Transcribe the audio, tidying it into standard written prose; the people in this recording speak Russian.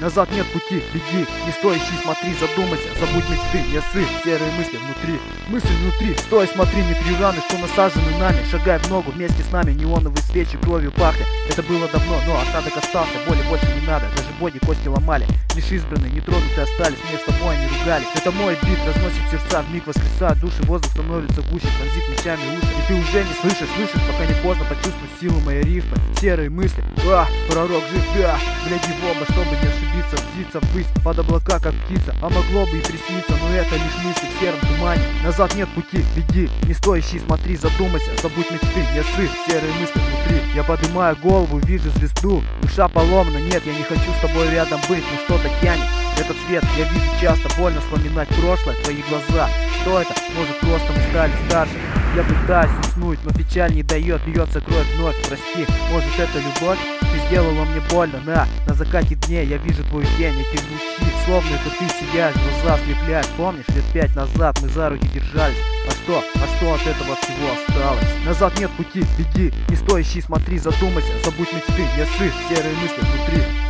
назад нет пути, беги, не стой, ищи, смотри, задумайся, забудь мечты, не ссы, серые мысли внутри. Мысли внутри, стой, смотри, не три раны, что насажены нами. Шагай в ногу вместе с нами, неоновые свечи кровью пахли. Это было давно, но осадок остался, боли больше не надо. Даже боги кости ломали, лишь избранные, нетронутые остались. Мне с тобой они ругались. Это мой бит, разносит сердца, вмиг воскресают души. Воздух становится гуще, пронзит мечами уши. И ты уже не слышишь, пока не поздно почувствовать силу моей рифмы. Серые мысли, пророк жив, гляди в оба, чтобы не ошибиться. Взиться ввысь, под облака, как птица. А могло бы и присниться, но это лишь мысли в сером тумане. Назад нет пути, беги, не стой, ищи, смотри, задумайся, забудь мечты, не ссы, серые мысли внутри. Я поднимаю голову, вижу звезду, душа поломана, нет, я не хочу с тобой рядом быть, но что-то тянет. Этот свет я вижу часто, больно вспоминать прошлое, твои глаза. Что это? Может, просто мы стали старше. Я пытаюсь уснуть, но печаль не дает, бьется кровь вновь, прости. Может, это любовь? Ты сделала мне больно, на закате дней я вижу твою тень, эти лучи, словно это ты сияешь, глаза слепляешь. Помнишь, лет 5 назад мы за руки держались? А что от этого всего осталось? Назад нет пути, беги, не стой, ищи, смотри, задумайся, забудь мечты, не ссы, серые мысли внутри.